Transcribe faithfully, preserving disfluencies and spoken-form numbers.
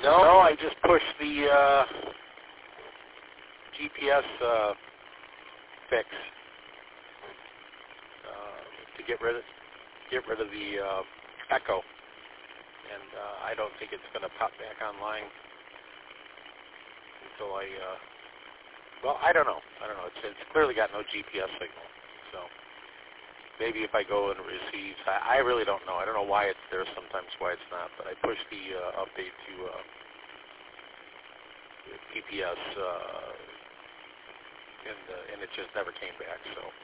No, no, I just pushed the uh, G P S uh, fix uh, to get rid of get rid of the uh, echo, and uh, I don't think it's going to pop back online until I. Uh, well, I don't know. I don't know. It's, it's clearly got no G P S signal, so maybe if I go and receive, I, I really don't know. I don't know why it's there sometimes, why it's not. But I pushed the uh, update to. Uh, G P S, uh, and uh, and it just never came back. So